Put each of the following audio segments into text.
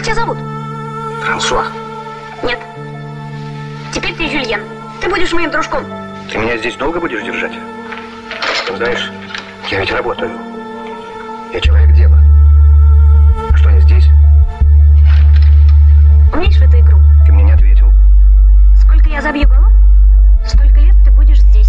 тебя зовут? Франсуа. Нет. Теперь ты Жюльен. Ты будешь моим дружком. Ты меня здесь долго будешь держать? Ты знаешь, я ведь работаю. Я человек дела. А что я здесь? Умеешь в эту игру? Ты мне не ответил. Сколько я забью голов, столько лет ты будешь здесь.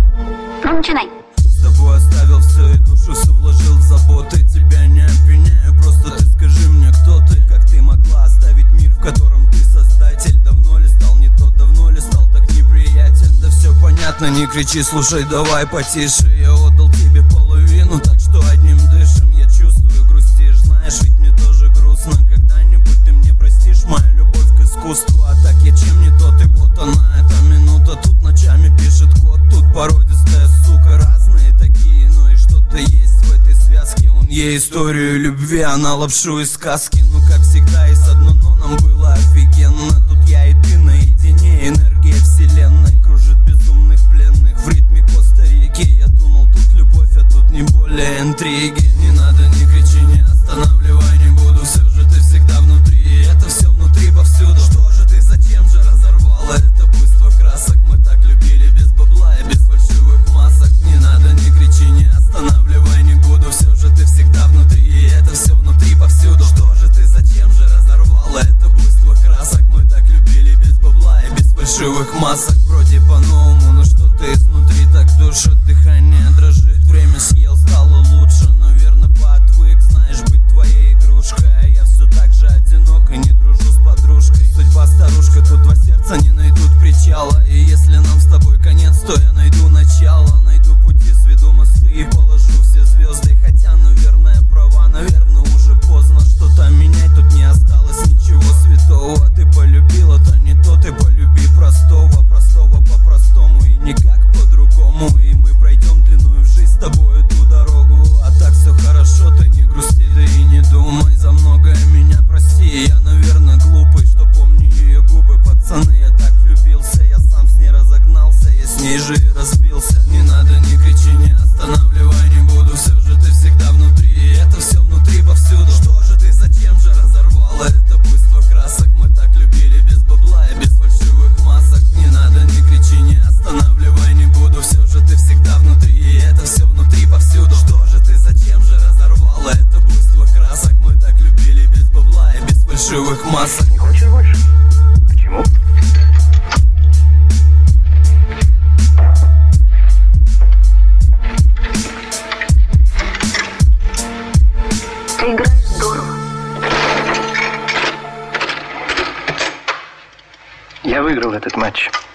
Ну, начинай. С тобой оставил все и душу все вложил в заботы. Тебя не обвиняю, просто ты скажи мне, кто ты. Как ты могла оставить мир, в котором ты создатель? Давно ли стал не тот, давно ли стал так неприятен? Да все понятно, не кричи, слушай, давай потише. Я отдал тебе половину, так что одним дышим. Я чувствую, грустишь, знаешь, ведь мне тоже грустно. Когда-нибудь ты мне простишь мою любовь к искусству. А так я чем не тот, и вот она, эта минута. Тут ночами пишет код, тут породистая сука. Разные такие, ну и что-то есть в этой связке. Он ей историю любви, она лапшу из сказки. Ну как всегда есть одно но, нам было офигенно. Тут я и ты наедине, энергия вселенной кружит безумных пленных в ритме Коста-Рики. Я думал, тут любовь, а тут не более интриги. Не надо, не кричи, не останавливай, не буду. Все же ты всегда внутри, это все внутри повсюду. Что же ты, зачем же разорвала это буйство красок? Мы так любили без бабла и без фальшивых масок. Не надо, не кричи, не останавливай, не буду. Все же ты всегда внутри, это все внутри повсюду. Что же ты, зачем же разорвала это буйство красок? Мы так любили без бабла и без фальшивых масок. Вроде по-новому, но что-то изнутри так душит. Дыхание дрожит, время съел, стало лучше. Наверное, поотвык, знаешь, быть твоей игрушкой. А я все так же одинок и не дружу с подружкой. Судьба старушка, тут два сердца не найдут причала. И если нам с тобой конец, то я найду начало. Найду пути, сведу мосты и положу все звезды. Хотя, наверное, права, наверное, уже поздно что-то менять. Тут не осталось ничего святого. Ты полюбила, то не то, ты полюби простого. Простого по-простому и никак по-другому. И мы пройдем длинную в жизнь с тобой эту дорогу. А так все хорошо, ты не грусти, да и не думай. За многое меня прости, я, наверное, глупый, что помню ее губы. Пацаны, я так влюбился, я сам с ней разогнался. Я с ней же и разбился. Не надо, не кричи, не останавливай, не буду. Все же ты всегда внутри, это все внутри повсюду. Что же ты, зачем же разорвала это буйство красок? Мы так любили без бабла и без фальшивых масок. Не надо, не кричи, не останавливай, не буду. Все же ты всегда внутри, это все внутри повсюду. Что же ты, зачем же разорвала это буйство красок? Мы так любили без бабла и без фальшивых масок. Не хочешь больше? Почему? Ты играешь здорово. Я выиграл этот матч.